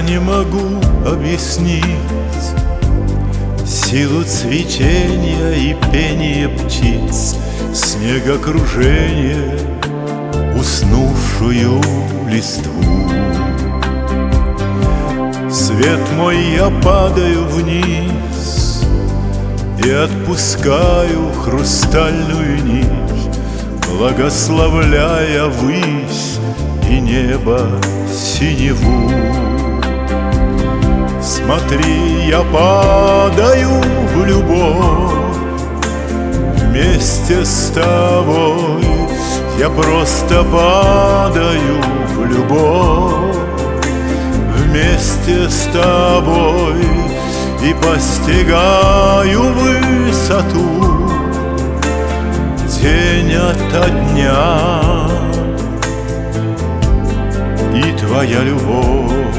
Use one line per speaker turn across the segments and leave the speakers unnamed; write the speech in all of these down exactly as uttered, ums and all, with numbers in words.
не могу объяснить силу цветения и пения птиц, снегокружение, уснувшую листву. Свет мой, я падаю вниз и отпускаю хрустальную нить, благословляя высь и небо синеву. Смотри, я падаю в любовь вместе с тобой. Я просто падаю в любовь вместе с тобой и постигаю высоту день ото дня. И твоя любовь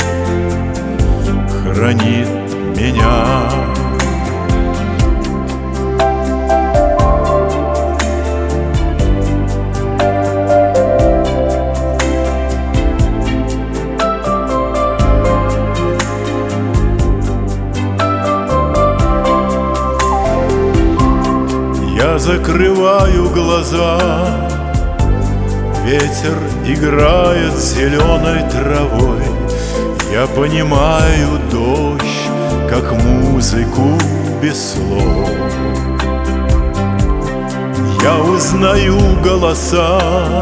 хранит меня. Я закрываю глаза, ветер играет зеленой травой. Я понимаю дождь, как музыку без слов. Я узнаю голоса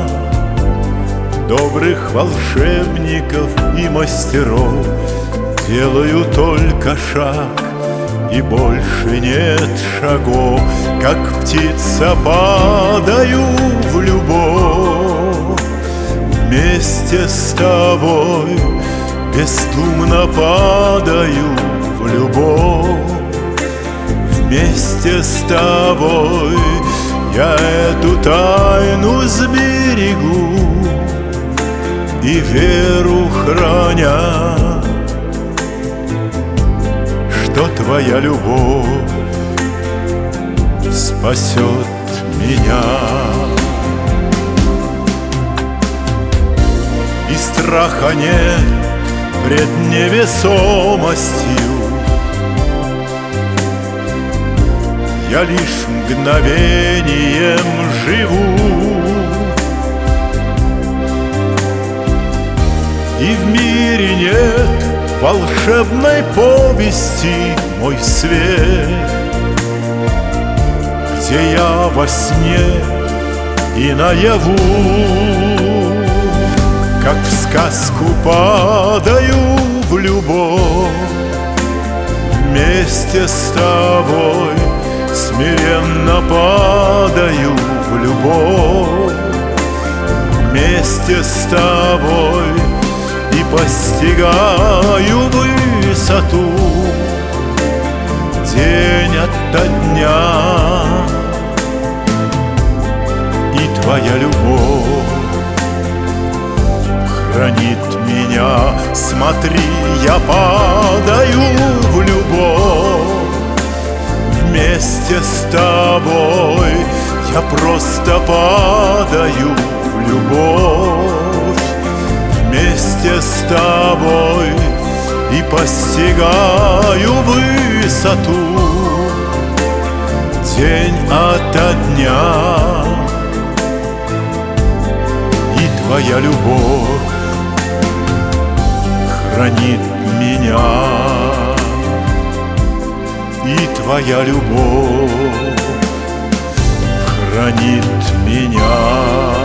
добрых волшебников и мастеров. Делаю только шаг, и больше нет шагов. Как птица падаю в любовь вместе с тобой. Бесдумно падаю в любовь вместе с тобой. Я эту тайну сберегу и веру храня, что твоя любовь спасет меня. И страха нет пред невесомостью. Я лишь мгновением живу, и в мире нет волшебной повести, мой свет, где я во сне и наяву, как в сказку падаю в любовь вместе с тобой. Смиренно падаю в любовь вместе с тобой и постигаю высоту день ото дня. И твоя любовь хранит меня. Смотри, я падаю в любовь вместе с тобой. Я просто падаю в любовь вместе с тобой и постигаю высоту день ото дня. И твоя любовь хранит меня. И твоя любовь хранит меня.